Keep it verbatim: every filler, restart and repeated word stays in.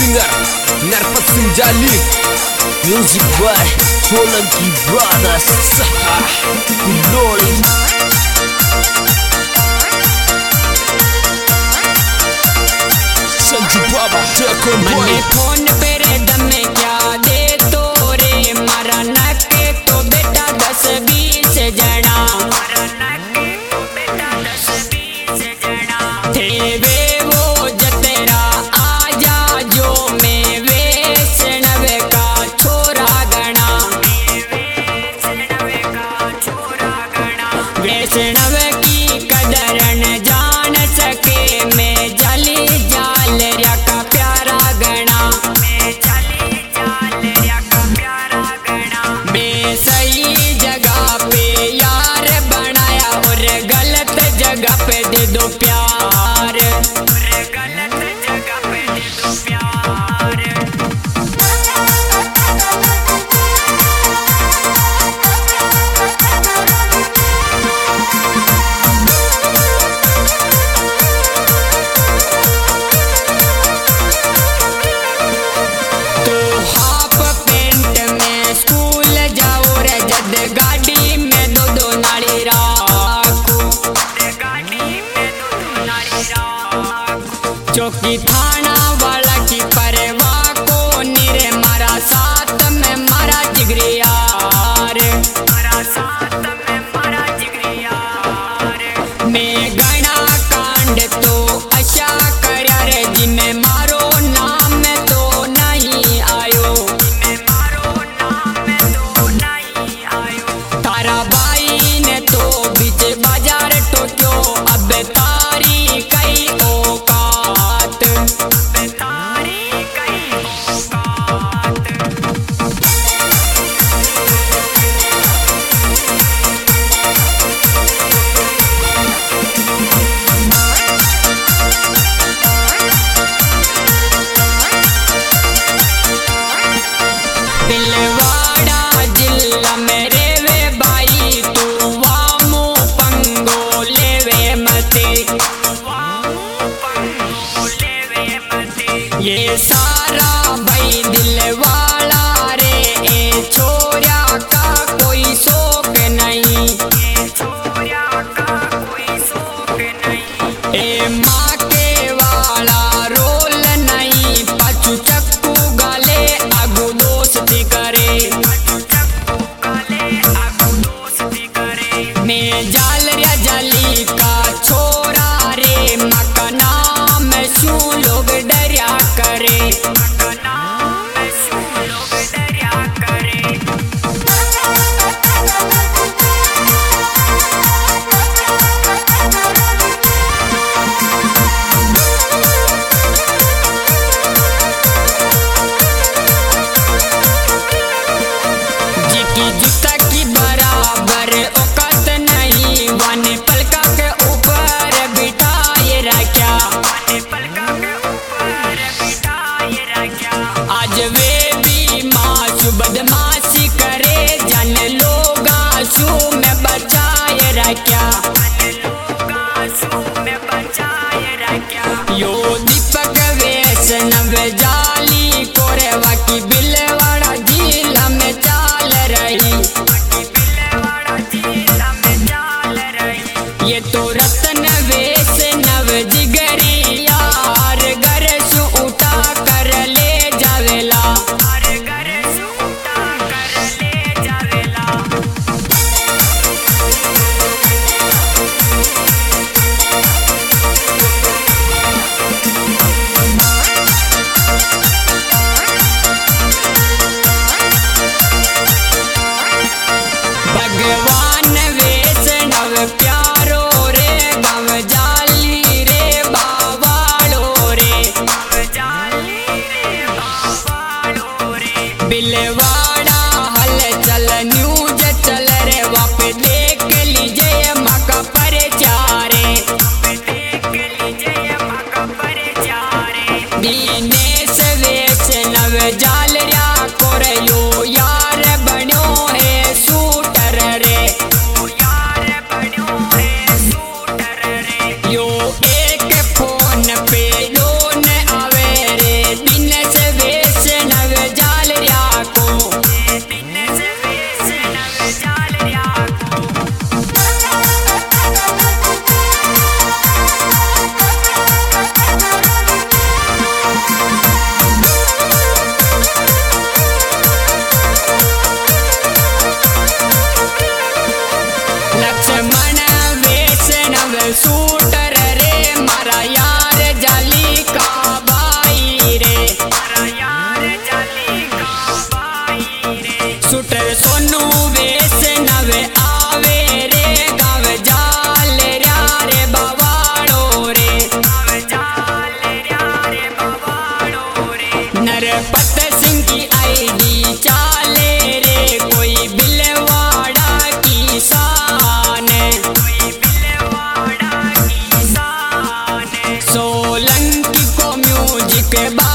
singer Narpat Sinjali, music by Solanki Brothers. Piloli Sanju Baba, Tekon Boy. मने phone पे रे दमे क्या दे तो रे मारा नके तो बेटा दस बीस जना थे वे वो जतेरा आजा जो में वैष्णव का छोरा गणा वैष्णव की कदर न जान सके मैं जली जाल रखा प्यारा गणा मैं सही जगह पे यार बनाया और गलत जगह पे दे दो प्यार गलत जगह पे दे दो प्यार गाड़ी में दो दो नाली राखू चौकी थाना वाला की परवाह को निरे मारा साथ में मारा जिगरी यार मैं गणा कांड तो अच्छा करया रे जिम्मे मारो नाम तो नहीं आयो तारा बाई ने तो बीच बाजार टोक्यो अब तारी कई औकात दिलवाड़ा जिला मेरे वे भाई तू वामू पंगो लेवे मते ये सारा भाई दिलवाड़ा रे ए छोरा का कोई शौक नहीं ए माँ के वाला रोल नहीं पचू चक्कू गाले आगू दोस्ती करे मैं जाल रिया जाली का छोरा रे मका नाम शू लोग डरिया करे जिकी जूता की बराबर औकात नहीं वन पलका के ऊपर बिठाए रखा आज वे भी माशू बदमाशी करे जन लोग आशू में बचाए रखा यो दीपक वैष्णव जाली कोरेवा की बिलवाड़ा जिला में चाल रही ये तो रतन वैष्णव जिगरी यार घर सु उठा कर ले जावेला भगवान वैष्णव प्यारो रे गम जाली रे बावालो रे बिलवाड़ा हल चल न्यूज चल रे वाप देख लीजिए मका परचारे दिनेश वैष्णव जाल रिया कोरयो यार बन्यो है शूटर रे यो एक फोन पे लोन आवे रे दिनेश के बाद